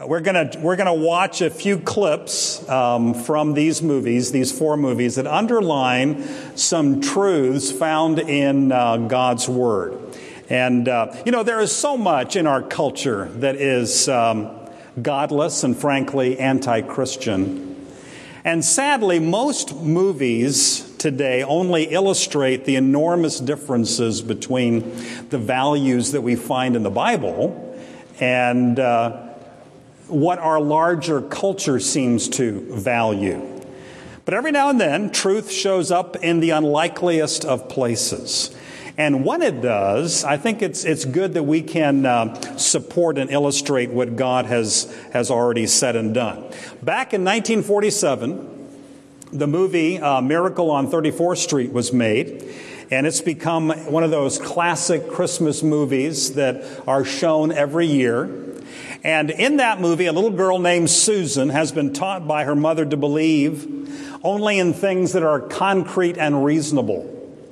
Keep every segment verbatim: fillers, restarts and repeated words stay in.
We're gonna we're gonna watch a few clips um, from these movies, these four movies that underline some truths found in uh, God's Word. And uh, you know, there is so much in our culture that is um, godless and frankly anti-Christian. And sadly, most movies today only illustrate the enormous differences between the values that we find in the Bible and uh, what our larger culture seems to value. But every now and then, truth shows up in the unlikeliest of places. And when it does, I think it's it's good that we can uh, support and illustrate what God has, has already said and done. Back in nineteen forty-seven, the movie uh, Miracle on thirty-fourth Street was made. And it's become one of those classic Christmas movies that are shown every year. And in that movie, a little girl named Susan has been taught by her mother to believe only in things that are concrete and reasonable.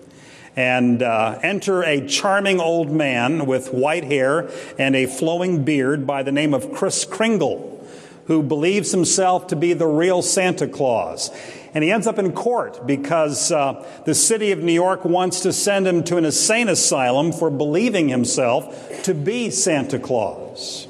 And uh, enter a charming old man with white hair and a flowing beard by the name of Kris Kringle, who believes himself to be the real Santa Claus. And he ends up in court because uh, the city of New York wants to send him to an insane asylum for believing himself to be Santa Claus.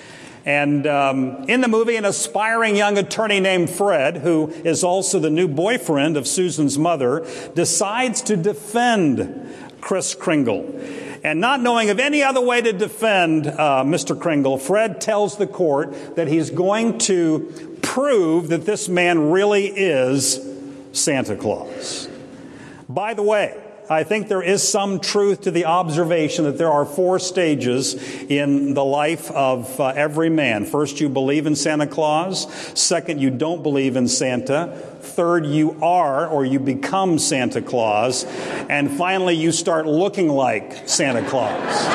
And um, in the movie, an aspiring young attorney named Fred, who is also the new boyfriend of Susan's mother, decides to defend Kris Kringle. And not knowing of any other way to defend uh, Mister Kringle, Fred tells the court that he's going to prove that this man really is Santa Claus. By the way, I think there is some truth to the observation that there are four stages in the life of uh, every man. First, you believe in Santa Claus. Second, you don't believe in Santa. Third, you are or you become Santa Claus. And finally, you start looking like Santa Claus.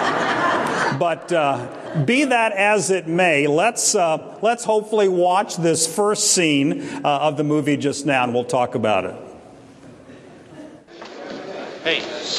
But uh, be that as it may, let's uh, let's hopefully watch this first scene uh, of the movie just now, and we'll talk about it. Hey.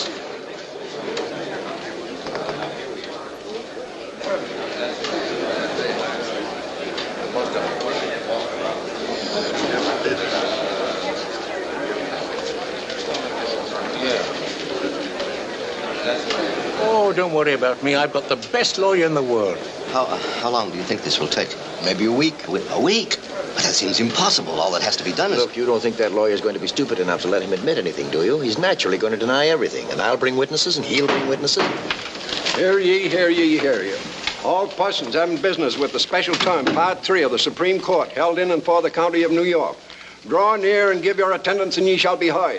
Oh, don't worry about me. I've got the best lawyer in the world. How, uh, how long do you think this will take? Maybe a week? A week? But that seems impossible. All that has to be done is... Look, you don't think that lawyer's going to be stupid enough to let him admit anything, do you? He's naturally going to deny everything, and I'll bring witnesses, and he'll bring witnesses. Hear ye, hear ye, hear ye. All persons having business with the special term, Part three of the Supreme Court, held in and for the county of New York. Draw near and give your attendance, and ye shall be heard.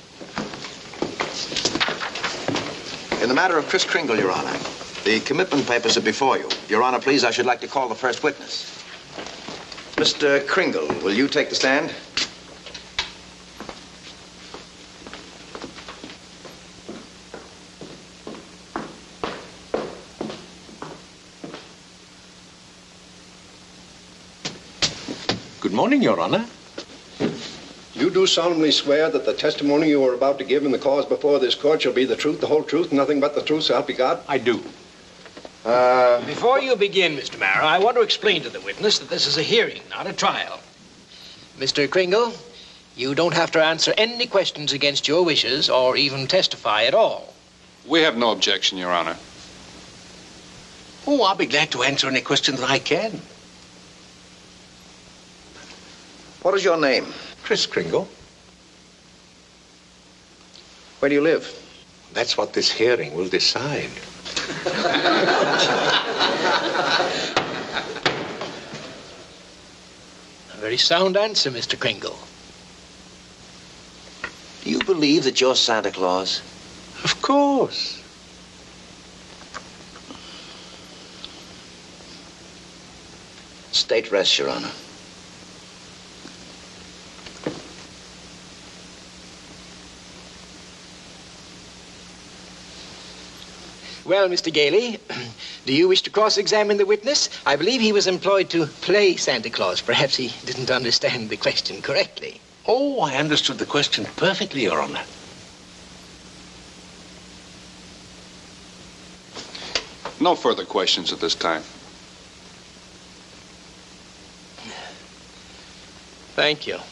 In the matter of Kris Kringle, Your Honor, the commitment papers are before you. Your Honor, please, I should like to call the first witness. Mister Kringle, will you take the stand? Good morning, Your Honor. You do solemnly swear that the testimony you are about to give in the cause before this court shall be the truth, the whole truth, and nothing but the truth, so help you God? I do. Uh... Before you begin, Mister Marrow, I want to explain to the witness that this is a hearing, not a trial. Mister Kringle, you don't have to answer any questions against your wishes or even testify at all. We have no objection, Your Honor. Oh, I'll be glad to answer any question that I can. What is your name? Kris Kringle. Where do you live? That's what this hearing will decide. A very sound answer, Mister Kringle. Do you believe that you're Santa Claus? Of course. State rests, Your Honor. Well, Mister Gailey, do you wish to cross-examine the witness? I believe he was employed to play Santa Claus. Perhaps he didn't understand the question correctly. Oh, I understood the question perfectly, Your Honor. No further questions at this time. Thank you.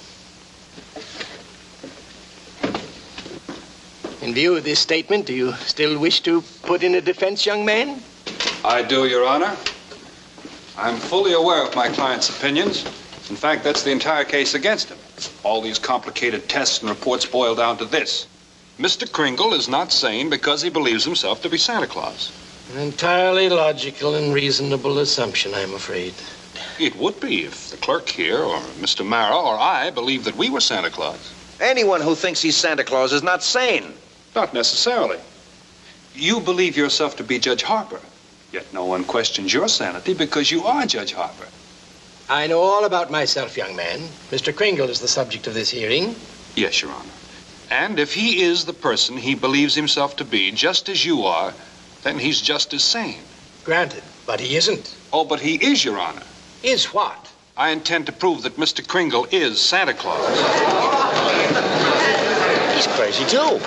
In view of this statement, do you still wish to put in a defense, young man? I do, Your Honor. I'm fully aware of my client's opinions. In fact, that's the entire case against him. All these complicated tests and reports boil down to this. Mister Kringle is not sane because he believes himself to be Santa Claus. An entirely logical and reasonable assumption, I'm afraid. It would be if the clerk here, or Mister Mara, or I believed that we were Santa Claus. Anyone who thinks he's Santa Claus is not sane. Not necessarily. You believe yourself to be Judge Harper, yet no one questions your sanity because you are Judge Harper. I know all about myself, young man. Mister Kringle is the subject of this hearing. Yes, Your Honor. And if he is the person he believes himself to be, just as you are, then he's just as sane. Granted, but he isn't. Oh, but he is, Your Honor. Is what? I intend to prove that Mister Kringle is Santa Claus. He's crazy, too.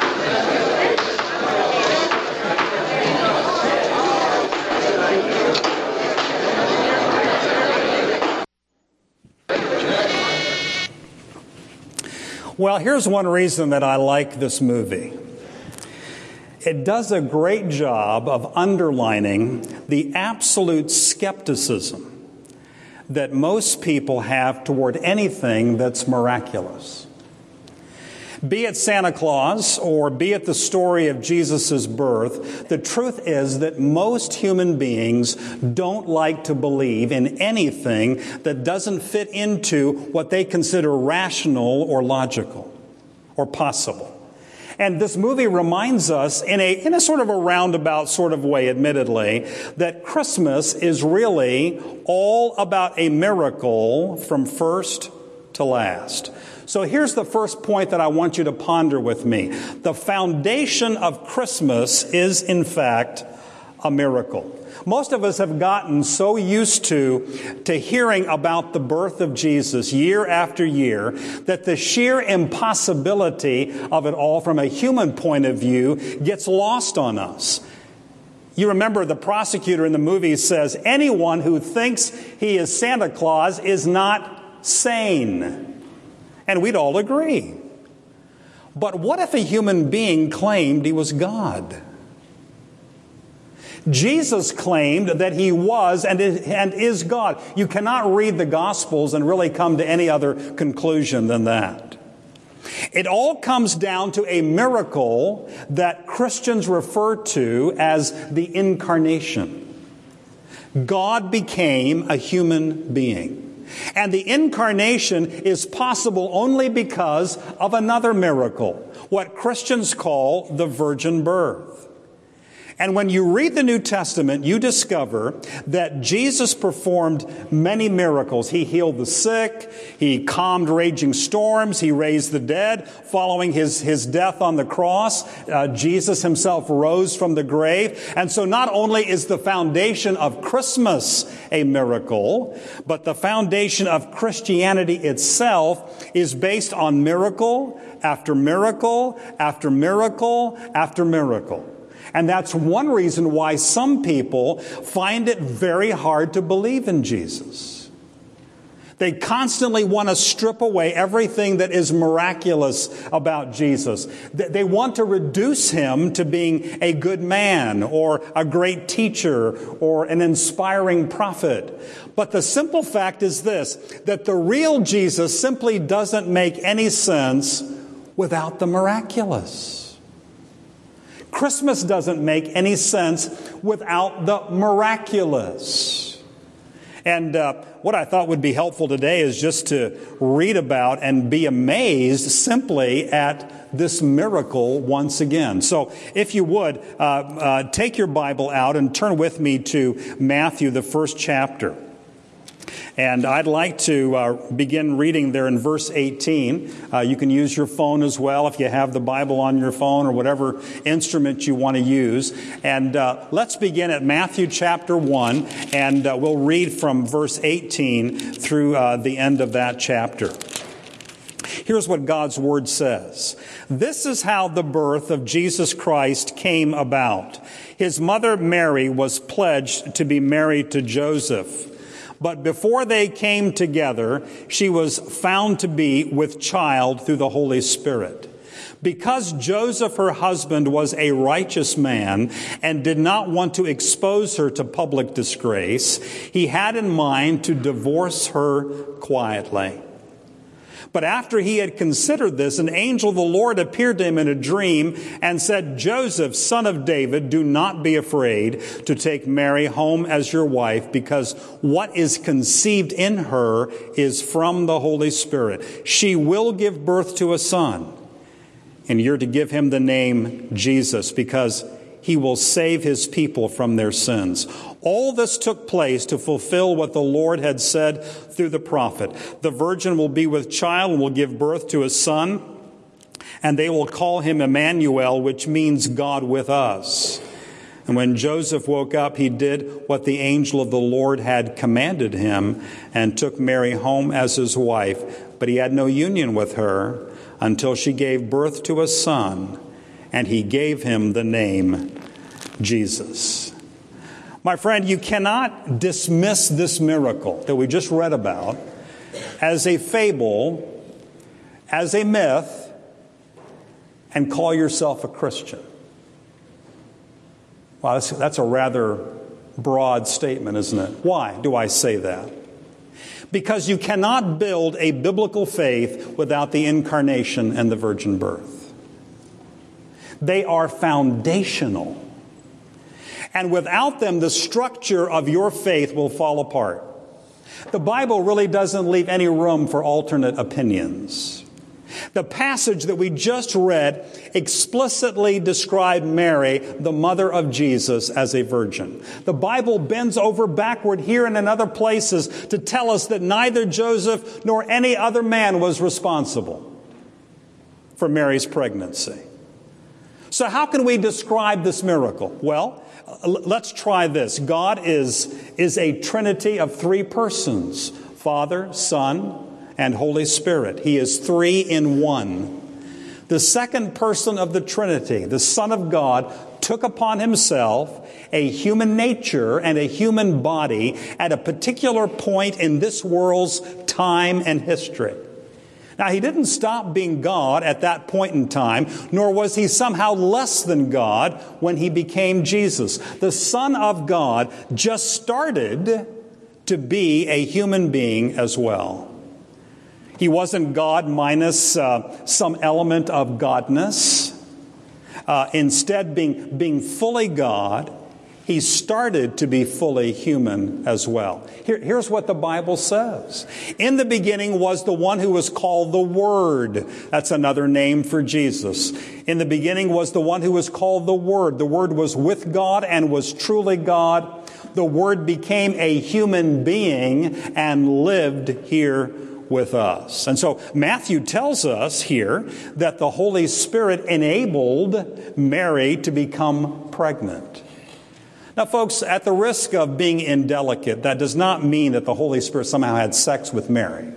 Well, here's one reason that I like this movie. It does a great job of underlining the absolute skepticism that most people have toward anything that's miraculous. Be it Santa Claus or be it the story of Jesus' birth, the truth is that most human beings don't like to believe in anything that doesn't fit into what they consider rational or logical or possible. And this movie reminds us in a in a sort of a roundabout sort of way, admittedly, that Christmas is really all about a miracle from first to last. So here's the first point that I want you to ponder with me. The foundation of Christmas is, in fact, a miracle. Most of us have gotten so used to, to hearing about the birth of Jesus year after year that the sheer impossibility of it all from a human point of view gets lost on us. You remember the prosecutor in the movie says, anyone who thinks he is Santa Claus is not sane. And we'd all agree. But what if a human being claimed he was God? Jesus claimed that he was and is God. You cannot read the Gospels and really come to any other conclusion than that. It all comes down to a miracle that Christians refer to as the incarnation. God became a human being. And the incarnation is possible only because of another miracle, what Christians call the virgin birth. And when you read the New Testament, you discover that Jesus performed many miracles. He healed the sick. He calmed raging storms. He raised the dead. Following his, his death on the cross, uh, Jesus himself rose from the grave. And so not only is the foundation of Christmas a miracle, but the foundation of Christianity itself is based on miracle after miracle after miracle after miracle. And that's one reason why some people find it very hard to believe in Jesus. They constantly want to strip away everything that is miraculous about Jesus. They want to reduce him to being a good man or a great teacher or an inspiring prophet. But the simple fact is this, that the real Jesus simply doesn't make any sense without the miraculous. Christmas doesn't make any sense without the miraculous. And uh, what I thought would be helpful today is just to read about and be amazed simply at this miracle once again. So if you would, uh, uh, take your Bible out and turn with me to Matthew, the first chapter. And I'd like to uh, begin reading there in verse eighteen. Uh, you can use your phone as well if you have the Bible on your phone or whatever instrument you want to use. And uh, let's begin at Matthew chapter one, and uh, we'll read from verse eighteen through uh, the end of that chapter. Here's what God's Word says. This is how the birth of Jesus Christ came about. His mother Mary was pledged to be married to Joseph. But before they came together, she was found to be with child through the Holy Spirit. Because Joseph, her husband, was a righteous man and did not want to expose her to public disgrace, he had in mind to divorce her quietly. But after he had considered this, an angel of the Lord appeared to him in a dream and said, "Joseph, son of David, do not be afraid to take Mary home as your wife, because what is conceived in her is from the Holy Spirit. She will give birth to a son, and you're to give him the name Jesus, because he will save his people from their sins." All this took place to fulfill what the Lord had said through the prophet. "The virgin will be with child and will give birth to a son, and they will call him Emmanuel," which means God with us. And when Joseph woke up, he did what the angel of the Lord had commanded him and took Mary home as his wife. But he had no union with her until she gave birth to a son, and he gave him the name Jesus. My friend, you cannot dismiss this miracle that we just read about as a fable, as a myth, and call yourself a Christian. Wow, that's, that's a rather broad statement, isn't it? Why do I say that? Because you cannot build a biblical faith without the incarnation and the virgin birth. They are foundational. And without them, the structure of your faith will fall apart. The Bible really doesn't leave any room for alternate opinions. The passage that we just read explicitly described Mary, the mother of Jesus, as a virgin. The Bible bends over backward here and in other places to tell us that neither Joseph nor any other man was responsible for Mary's pregnancy. So how can we describe this miracle? Well, let's try this. God is, is a trinity of three persons: Father, Son, and Holy Spirit. He is three in one. The second person of the Trinity, the Son of God, took upon himself a human nature and a human body at a particular point in this world's time and history. Now, he didn't stop being God at that point in time, nor was he somehow less than God when he became Jesus. The Son of God just started to be a human being as well. He wasn't God minus uh, some element of godness. Uh, instead, being, being fully God, he started to be fully human as well. Here, here's what the Bible says. In the beginning was the one who was called the Word. That's another name for Jesus. In the beginning was the one who was called the Word. The Word was with God and was truly God. The Word became a human being and lived here with us. And so Matthew tells us here that the Holy Spirit enabled Mary to become pregnant. Now, folks, at the risk of being indelicate, that does not mean that the Holy Spirit somehow had sex with Mary.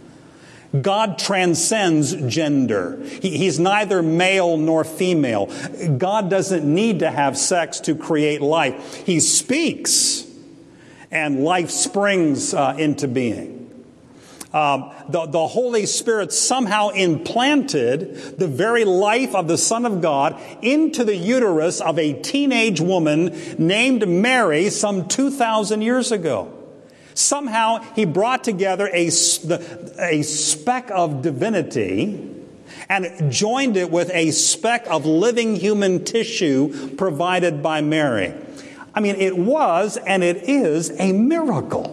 God transcends gender. He, he's neither male nor female. God doesn't need to have sex to create life. He speaks, and life springs uh, into being. Um, the, the Holy Spirit somehow implanted the very life of the Son of God into the uterus of a teenage woman named Mary some two thousand years ago. Somehow he brought together a, a speck of divinity and joined it with a speck of living human tissue provided by Mary. I mean, it was and it is a miracle.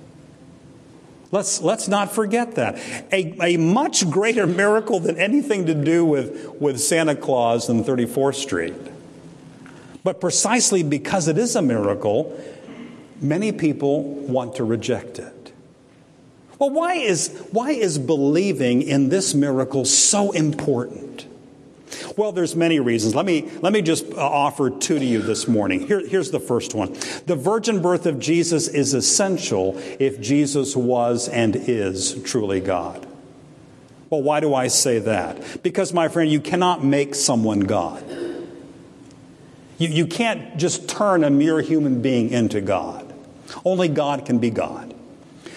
Let's, let's not forget that. A, a much greater miracle than anything to do with, with Santa Claus and thirty-fourth Street. But precisely because it is a miracle, many people want to reject it. Well, why is, why is believing in this miracle so important? Well, there's many reasons. Let me, let me just offer two to you this morning. Here, here's the first one. The virgin birth of Jesus is essential if Jesus was and is truly God. Well, why do I say that? Because, my friend, you cannot make someone God. You, you can't just turn a mere human being into God. Only God can be God.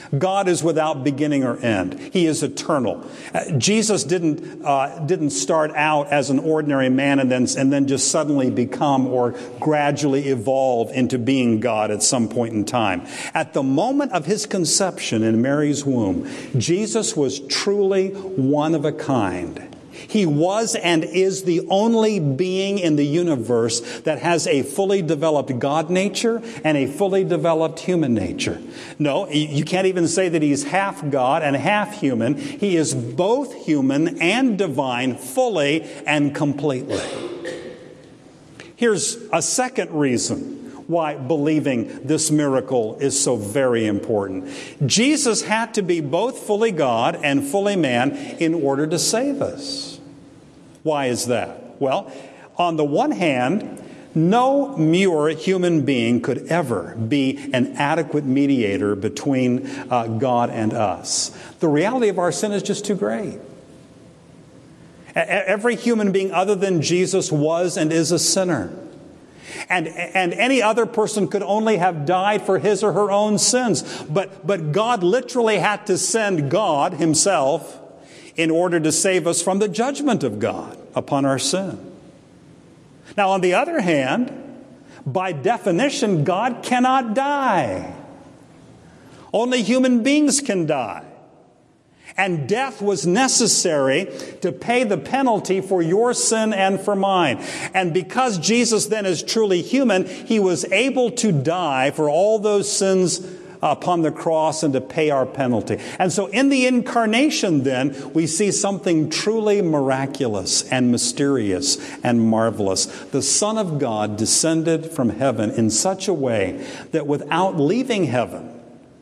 God is without beginning or end. He is eternal. Uh, Jesus didn't uh, didn't start out as an ordinary man and then and then just suddenly become or gradually evolve into being God at some point in time. At the moment of his conception in Mary's womb, Jesus was truly one of a kind. He was and is the only being in the universe that has a fully developed God nature and a fully developed human nature. No, you can't even say that he's half God and half human. He is both human and divine, fully and completely. Here's a second reason why believing this miracle is so very important. Jesus had to be both fully God and fully man in order to save us. Why is that? Well, on the one hand, no mere human being could ever be an adequate mediator between uh, God and us. The reality of our sin is just too great. Every human being other than Jesus was and is a sinner. And, and any other person could only have died for his or her own sins. But, but God literally had to send God himself in order to save us from the judgment of God upon our sin. Now, on the other hand, by definition, God cannot die. Only human beings can die. And death was necessary to pay the penalty for your sin and for mine. And because Jesus then is truly human, he was able to die for all those sins upon the cross and to pay our penalty. And so in the incarnation then, we see something truly miraculous and mysterious and marvelous. The Son of God descended from heaven in such a way that without leaving heaven,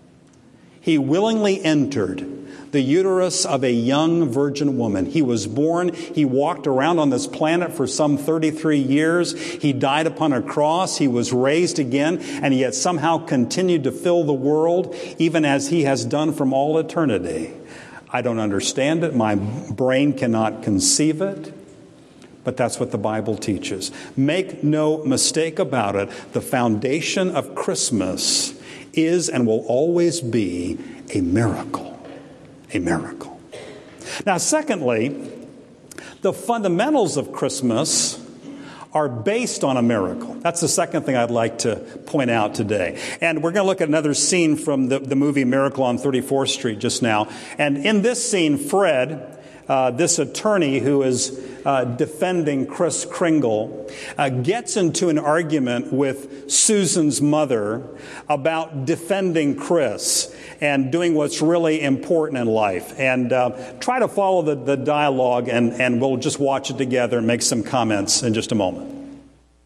he willingly entered the uterus of a young virgin woman. He was born. He walked around on this planet for some thirty-three years. He died upon a cross. He was raised again, and yet somehow continued to fill the world, even as he has done from all eternity. I don't understand it. My brain cannot conceive it. But that's what the Bible teaches. Make no mistake about it. The foundation of Christmas is and will always be a miracle. A miracle. Now, secondly, the fundamentals of Christmas are based on a miracle. That's the second thing I'd like to point out today. And we're going to look at another scene from the, the movie Miracle on thirty-fourth Street just now. And in this scene, Fred, uh, this attorney who is uh, defending Kris Kringle, uh, gets into an argument with Susan's mother about defending Kris and doing what's really important in life. And uh, try to follow the, the dialogue, and, and we'll just watch it together and make some comments in just a moment.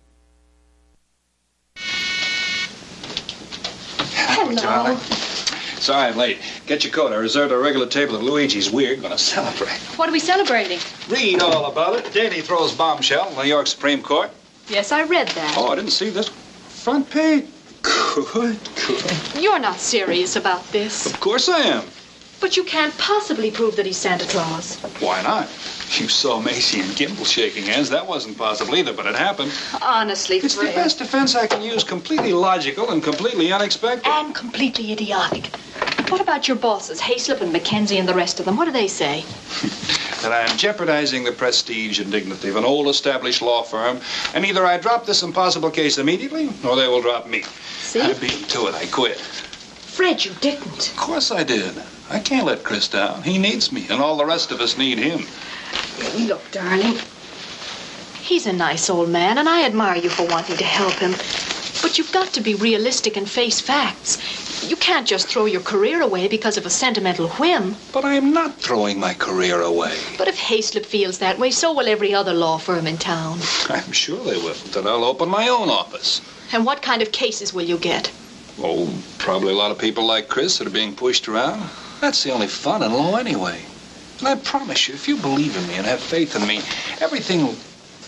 Hello. Sorry I'm late. Get your coat. I reserved a regular table at Luigi's. We're going to celebrate. What are we celebrating? Read all about it. Daily throws bombshell in the New York Supreme Court. Yes, I read that. Oh, I didn't see this. Front page. Good, good. You're not serious about this. Of course I am. But you can't possibly prove that he's Santa Claus. Why not? You saw Macy and Gimbel shaking hands. That wasn't possible either, but it happened. Honestly, It's Fred. the best defense I can use. Completely logical and completely unexpected. And completely idiotic. What about your bosses, Hayslip and Mackenzie and the rest of them? What do they say? That I am jeopardizing the prestige and dignity of an old established law firm, and either I drop this impossible case immediately, or they will drop me. See? I beat them to it. I quit. Fred, you didn't. Of course I did. I can't let Kris down. He needs me, and all the rest of us need him. Look, darling, he's a nice old man, and I admire you for wanting to help him. But you've got to be realistic and face facts. You can't just throw your career away because of a sentimental whim. But I am not throwing my career away. But if Hayslip feels that way, so will every other law firm in town. I'm sure they will. Then I'll open my own office. And what kind of cases will you get? Oh, probably a lot of people like Kris that are being pushed around. That's the only fun in law anyway. And I promise you, if you believe in me and have faith in me, everything will...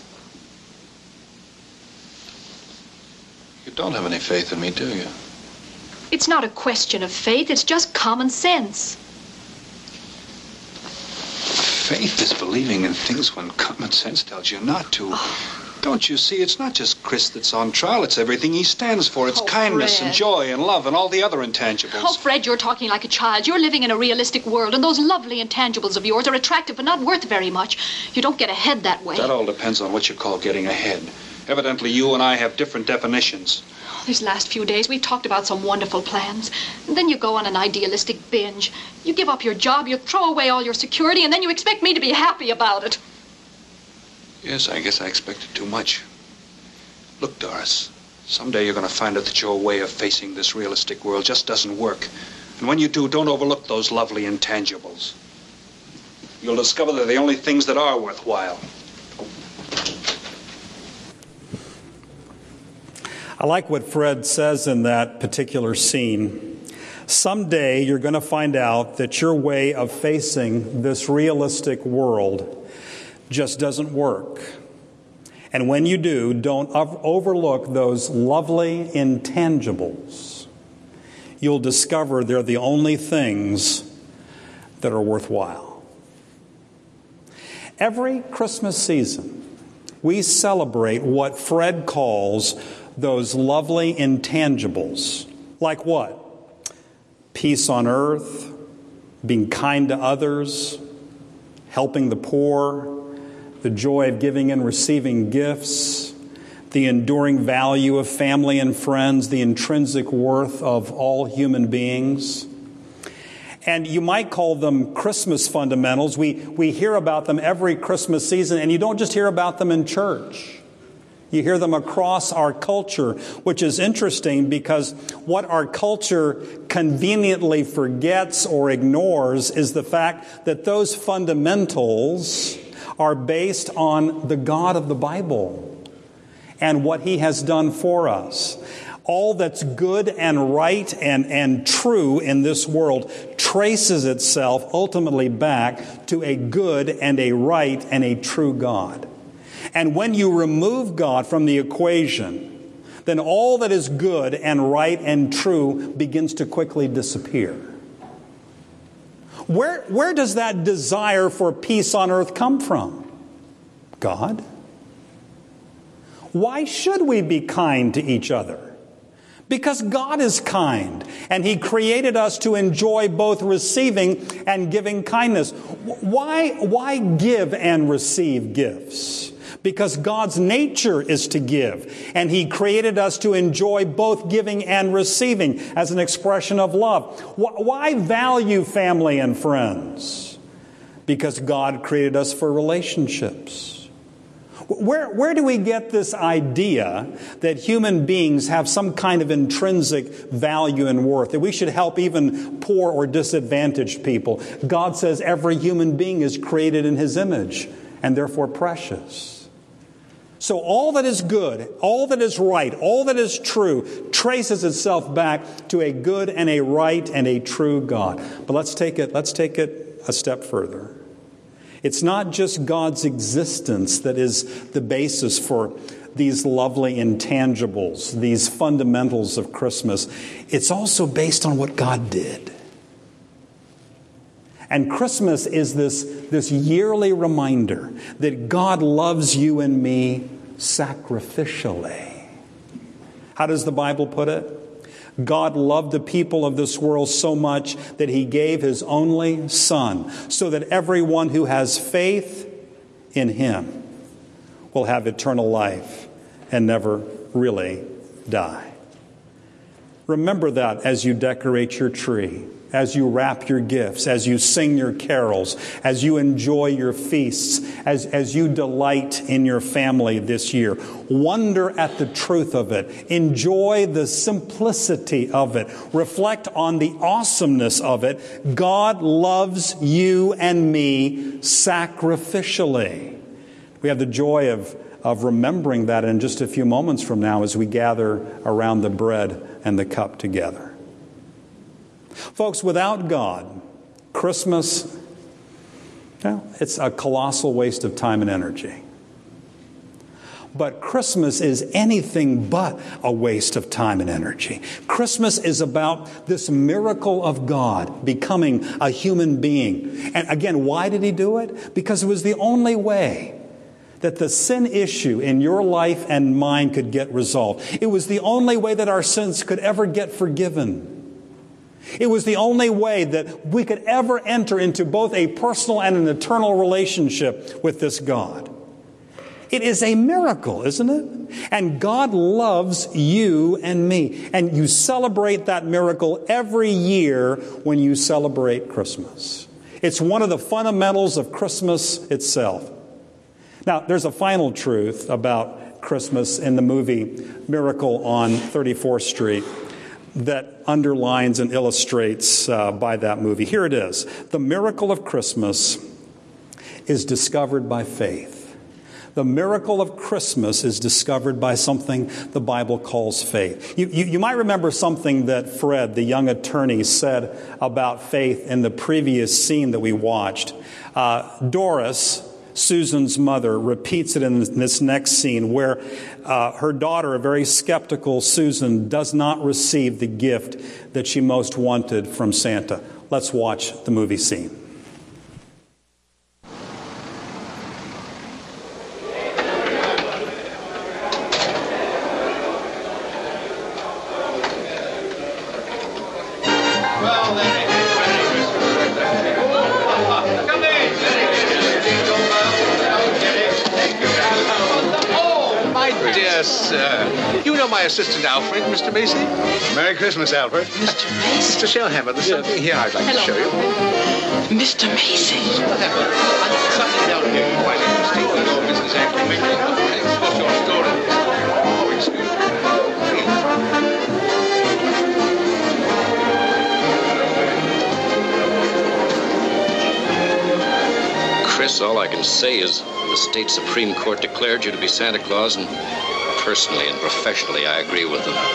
You don't have any faith in me, do you? It's not a question of faith, it's just common sense. Faith is believing in things when common sense tells you not to. Oh. Don't you see? It's not just Chris that's on trial. It's everything he stands for. It's Oh, kindness Fred. and joy and love and all the other intangibles. Oh, Fred, you're talking like a child. You're living in a realistic world, and those lovely intangibles of yours are attractive but not worth very much. You don't get ahead that way. That all depends on what you call getting ahead. Evidently, you and I have different definitions. These last few days, we've talked about some wonderful plans. And then you go on an idealistic binge. You give up your job, you throw away all your security, and then you expect me to be happy about it. Yes, I guess I expected too much. Look, Doris, someday you're going to find out that your way of facing this realistic world just doesn't work. And when you do, don't overlook those lovely intangibles. You'll discover they're the only things that are worthwhile. I like what Fred says in that particular scene. Someday you're going to find out that your way of facing this realistic world just doesn't work. And when you do, don't overlook those lovely intangibles. You'll discover they're the only things that are worthwhile. Every Christmas season, we celebrate what Fred calls those lovely intangibles. Like what? Peace on earth, being kind to others, helping the poor, the joy of giving and receiving gifts, the enduring value of family and friends, the intrinsic worth of all human beings. And you might call them Christmas fundamentals. We, we hear about them every Christmas season, and you don't just hear about them in church. You hear them across our culture, which is interesting because what our culture conveniently forgets or ignores is the fact that those fundamentals are based on the God of the Bible and what He has done for us. All that's good and right and, and true in this world traces itself ultimately back to a good and a right and a true God. And when you remove God from the equation, then all that is good and right and true begins to quickly disappear. Where, where does that desire for peace on earth come from? God. Why should we be kind to each other? Because God is kind, and He created us to enjoy both receiving and giving kindness. Why, why give and receive gifts? Because God's nature is to give, and He created us to enjoy both giving and receiving as an expression of love. Why value family and friends? Because God created us for relationships. Where, where do we get this idea that human beings have some kind of intrinsic value and worth, that we should help even poor or disadvantaged people? God says every human being is created in His image and therefore precious. So all that is good, all that is right, all that is true traces itself back to a good and a right and a true God. But let's take it, let's take it a step further. It's not just God's existence that is the basis for these lovely intangibles, these fundamentals of Christmas. It's also based on what God did. And Christmas is this, this yearly reminder that God loves you and me sacrificially. How does the Bible put it? God loved the people of this world so much that He gave His only Son, so that everyone who has faith in Him will have eternal life and never really die. Remember that as you decorate your tree, as you wrap your gifts, as you sing your carols, as you enjoy your feasts, as, as you delight in your family this year. Wonder at the truth of it. Enjoy the simplicity of it. Reflect on the awesomeness of it. God loves you and me sacrificially. We have the joy of, of remembering that in just a few moments from now as we gather around the bread and the cup together. Folks, without God, Christmas, well, it's a colossal waste of time and energy. But Christmas is anything but a waste of time and energy. Christmas is about this miracle of God becoming a human being. And again, why did He do it? Because it was the only way that the sin issue in your life and mine could get resolved. It was the only way that our sins could ever get forgiven. It was the only way that we could ever enter into both a personal and an eternal relationship with this God. It is a miracle, isn't it? And God loves you and me. And you celebrate that miracle every year when you celebrate Christmas. It's one of the fundamentals of Christmas itself. Now, there's a final truth about Christmas in the movie Miracle on thirty-fourth Street that underlines and illustrates uh, by that movie. Here it is. The miracle of Christmas is discovered by faith. The miracle of Christmas is discovered by something the Bible calls faith. You, you, you might remember something that Fred, the young attorney, said about faith in the previous scene that we watched. Uh, Doris, Susan's mother, repeats it in this next scene where uh, her daughter, a very skeptical Susan, does not receive the gift that she most wanted from Santa. Let's watch the movie scene. My assistant, Alfred, Mister Macy. Merry Christmas, Alfred. Mister Macy? Mister Shellhammer, there's yes. something here I'd like Hello. to show you. Mister Macy? Shellhammer, something down here quite interesting. I know business actually makes me happy. What's your story? Oh, excuse me. Chris, all I can say is the state Supreme Court declared you to be Santa Claus, and personally and professionally, I agree with them.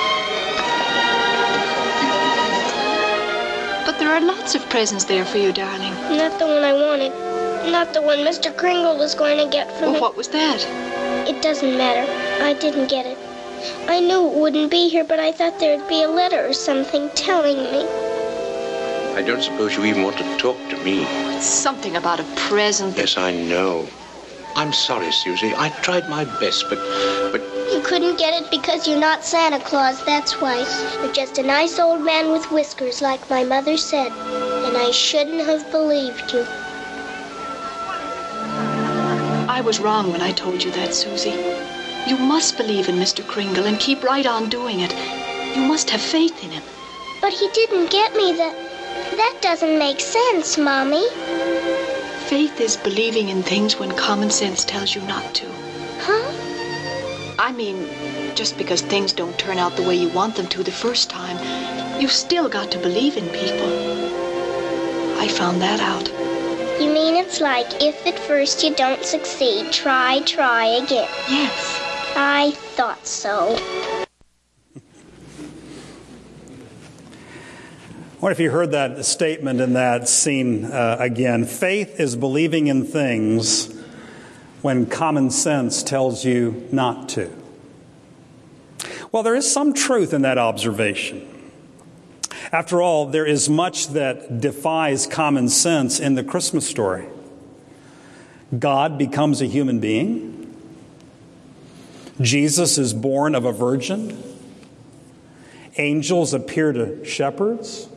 But there are lots of presents there for you, darling. Not the one I wanted. Not the one Mister Kringle was going to get for well, me. What was that? It doesn't matter. I didn't get it. I knew it wouldn't be here, but I thought there'd be a letter or something telling me. I don't suppose you even want to talk to me. Oh, it's something about a present. Yes, I know. I'm sorry, Susie. I tried my best, but... but... You couldn't get it because you're not Santa Claus, that's why. You're just a nice old man with whiskers, like my mother said. And I shouldn't have believed you. I was wrong when I told you that, Susie. You must believe in Mister Kringle and keep right on doing it. You must have faith in him. But he didn't get me the... That doesn't make sense, Mommy. Faith is believing in things when common sense tells you not to. Huh? I mean, just because things don't turn out the way you want them to the first time, you've still got to believe in people. I found that out. You mean it's like if at first you don't succeed, try, try again? Yes. I thought so. What if you heard that statement in that scene uh, again? Faith is believing in things when common sense tells you not to. Well, there is some truth in that observation. After all, there is much that defies common sense in the Christmas story. God becomes a human being. Jesus is born of a virgin. Angels appear to shepherds.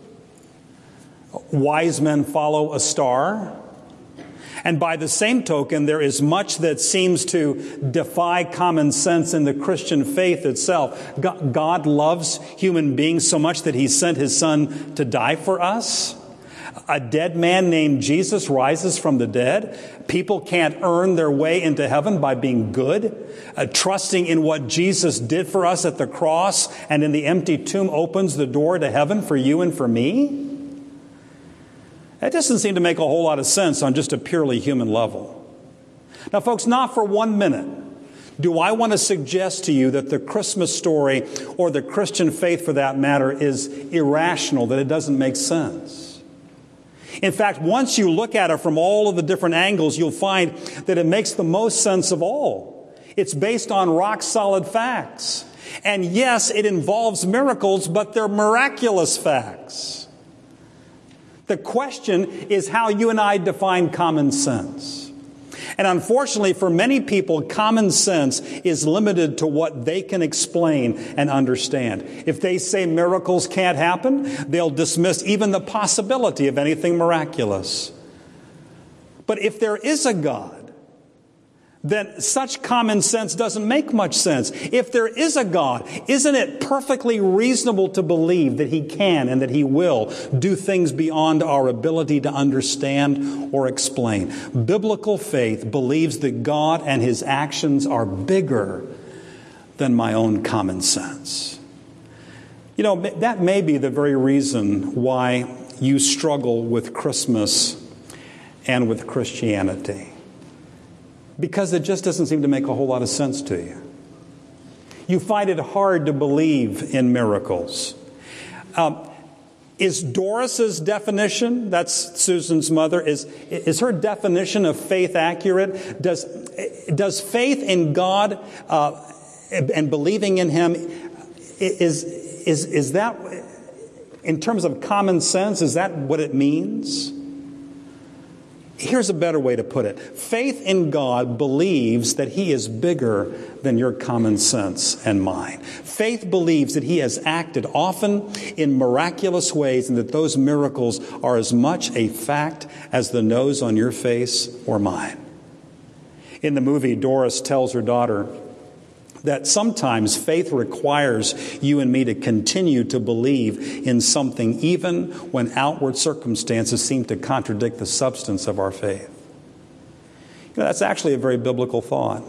Wise men follow a star. And by the same token, there is much that seems to defy common sense in the Christian faith itself. God loves human beings so much that he sent his son to die for us. A dead man named Jesus rises from the dead. People can't earn their way into heaven by being good. Uh, trusting in what Jesus did for us at the cross and in the empty tomb opens the door to heaven for you and for me. That doesn't seem to make a whole lot of sense on just a purely human level. Now, folks, not for one minute do I want to suggest to you that the Christmas story, or the Christian faith for that matter, is irrational, that it doesn't make sense. In fact, once you look at it from all of the different angles, you'll find that it makes the most sense of all. It's based on rock-solid facts. And yes, it involves miracles, but they're miraculous facts. The question is how you and I define common sense. And unfortunately, for many people, common sense is limited to what they can explain and understand. If they say miracles can't happen, they'll dismiss even the possibility of anything miraculous. But if there is a God, then such common sense doesn't make much sense. If there is a God, isn't it perfectly reasonable to believe that He can and that He will do things beyond our ability to understand or explain? Biblical faith believes that God and His actions are bigger than my own common sense. You know, that may be the very reason why you struggle with Christmas and with Christianity. Because it just doesn't seem to make a whole lot of sense to you. You find it hard to believe in miracles. Um, is Doris's definition, that's Susan's mother, is, is her definition of faith accurate? Does, does faith in God uh, and believing in Him, is, is, is that, in terms of common sense, is that what it means? Here's a better way to put it. Faith in God believes that He is bigger than your common sense and mine. Faith believes that He has acted often in miraculous ways and that those miracles are as much a fact as the nose on your face or mine. In the movie, Doris tells her daughter that sometimes faith requires you and me to continue to believe in something even when outward circumstances seem to contradict the substance of our faith. You know, that's actually a very biblical thought.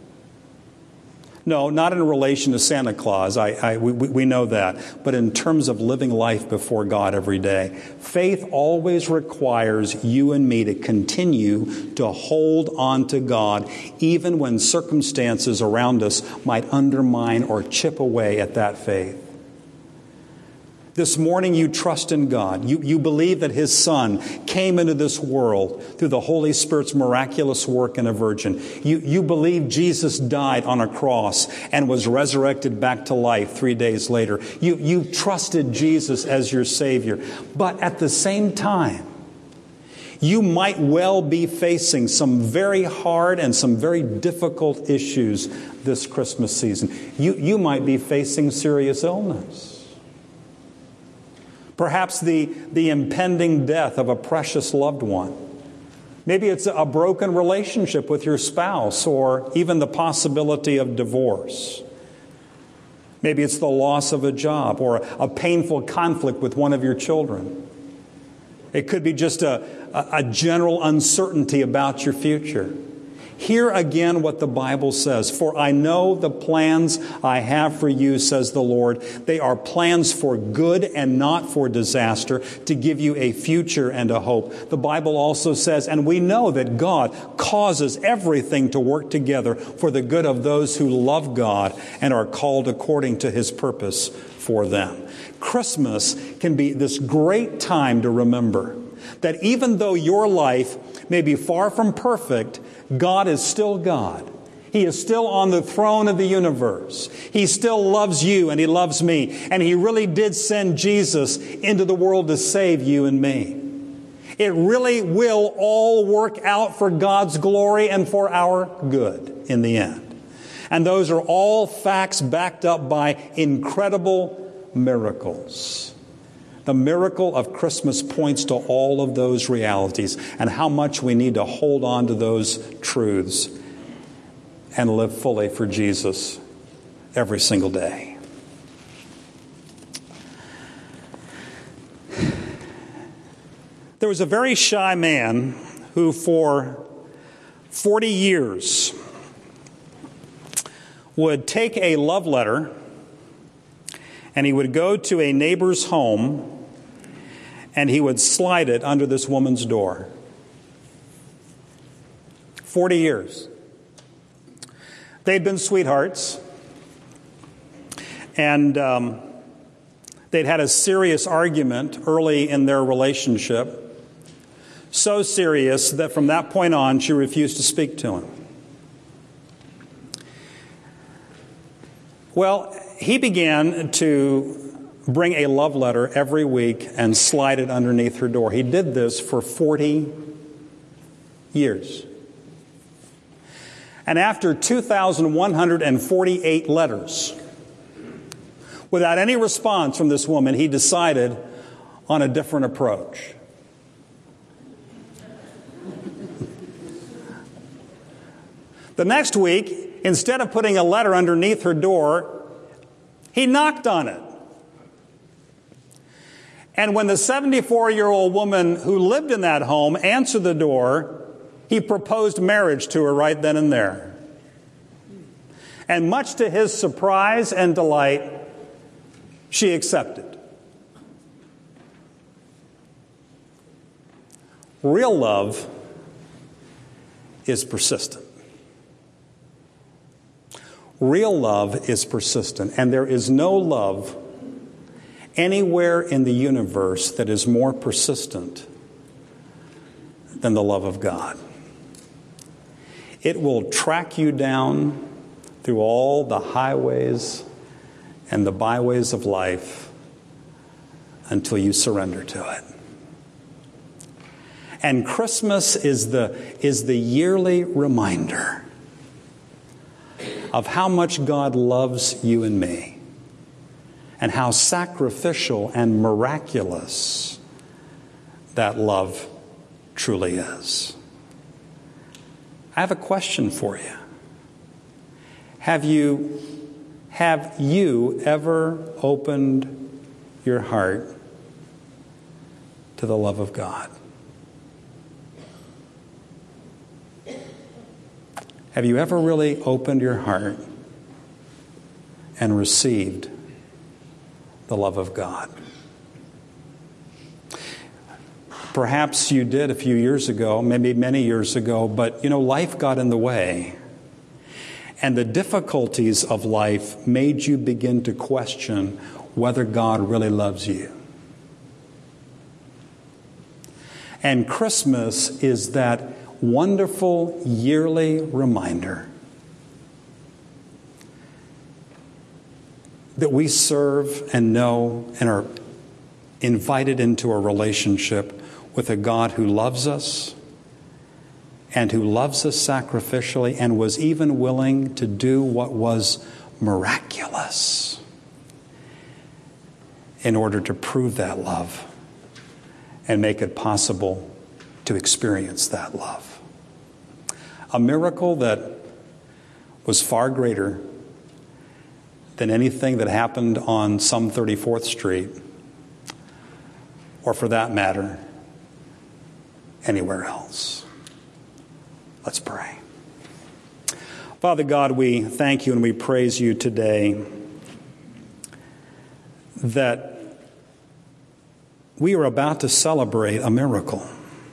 No, not in relation to Santa Claus. I, I, we, we know that. But in terms of living life before God every day, faith always requires you and me to continue to hold on to God, even when circumstances around us might undermine or chip away at that faith. This morning you trust in God. You, you believe that His Son came into this world through the Holy Spirit's miraculous work in a virgin. You, you believe Jesus died on a cross and was resurrected back to life three days later. You, you trusted Jesus as your Savior. But at the same time, you might well be facing some very hard and some very difficult issues this Christmas season. You, you might be facing serious illness. Perhaps the, the impending death of a precious loved one. Maybe it's a broken relationship with your spouse or even the possibility of divorce. Maybe it's the loss of a job or a painful conflict with one of your children. It could be just a, a general uncertainty about your future. Hear again what the Bible says. For I know the plans I have for you, says the Lord. They are plans for good and not for disaster, to give you a future and a hope. The Bible also says, and we know that God causes everything to work together for the good of those who love God and are called according to His purpose for them. Christmas can be this great time to remember that even though your life may be far from perfect, God is still God. He is still on the throne of the universe. He still loves you and He loves me. And He really did send Jesus into the world to save you and me. It really will all work out for God's glory and for our good in the end. And those are all facts backed up by incredible miracles. The miracle of Christmas points to all of those realities and how much we need to hold on to those truths and live fully for Jesus every single day. There was a very shy man who for forty years would take a love letter and he would go to a neighbor's home and he would slide it under this woman's door. Forty years. They'd been sweethearts. And um, they'd had a serious argument early in their relationship. So serious that from that point on, she refused to speak to him. Well, he began to bring a love letter every week and slide it underneath her door. He did this for forty years. And after two thousand one hundred forty-eight letters, without any response from this woman, he decided on a different approach. The next week, instead of putting a letter underneath her door, he knocked on it. And when the seventy-four-year-old woman who lived in that home answered the door, he proposed marriage to her right then and there. And much to his surprise and delight, she accepted. Real love is persistent. Real love is persistent, and there is no love anywhere in the universe that is more persistent than the love of God. It will track you down through all the highways and the byways of life until you surrender to it. And Christmas is the, is the yearly reminder of how much God loves you and me, and how sacrificial and miraculous that love truly is. I have a question for you. Have you, have you ever opened your heart to the love of God? Have you ever really opened your heart and received the love of God? Perhaps you did a few years ago, maybe many years ago, but you know, life got in the way. And the difficulties of life made you begin to question whether God really loves you. And Christmas is that wonderful yearly reminder that we serve and know and are invited into a relationship with a God who loves us and who loves us sacrificially and was even willing to do what was miraculous in order to prove that love and make it possible to experience that love. A miracle that was far greater than anything that happened on some thirty-fourth Street, or for that matter, anywhere else. Let's pray. Father God, we thank you and we praise you today that we are about to celebrate a miracle.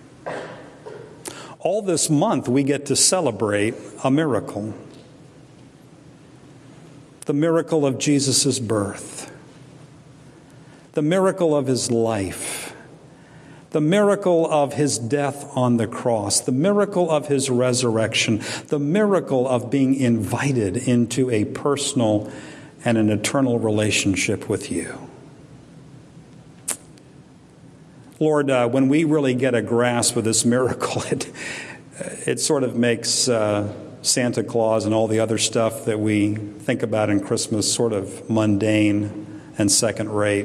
All this month we get to celebrate a miracle. The miracle of Jesus' birth. The miracle of his life. The miracle of his death on the cross. The miracle of his resurrection. The miracle of being invited into a personal and an eternal relationship with you. Lord, uh, when we really get a grasp of this miracle, it, it sort of makes uh, Santa Claus and all the other stuff that we think about in Christmas sort of mundane and second rate.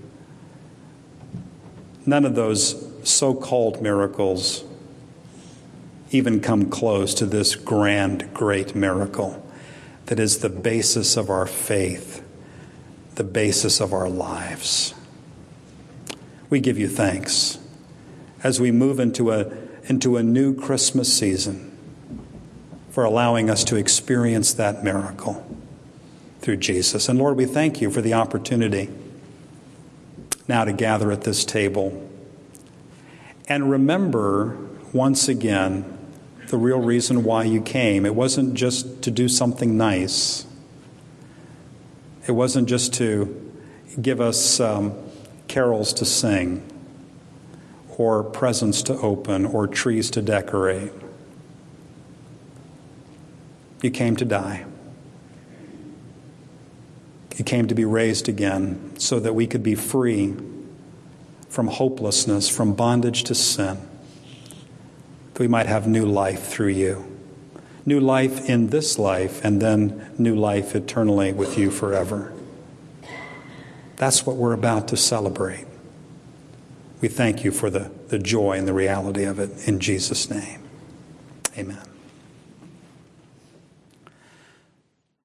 None of those so-called miracles even come close to this grand, great miracle that is the basis of our faith, the basis of our lives. We give you thanks as we move into a, into a new Christmas season for allowing us to experience that miracle through Jesus. And Lord, we thank you for the opportunity now to gather at this table and remember once again the real reason why you came. It wasn't just to do something nice. It wasn't just to give us um, carols to sing, or presents to open, or trees to decorate. You came to die. You came to be raised again so that we could be free from hopelessness, from bondage to sin, that we might have new life through you. new life in this life, and then new life eternally with you forever. That's what we're about to celebrate. We thank you for the, the joy and the reality of it in Jesus' name. Amen.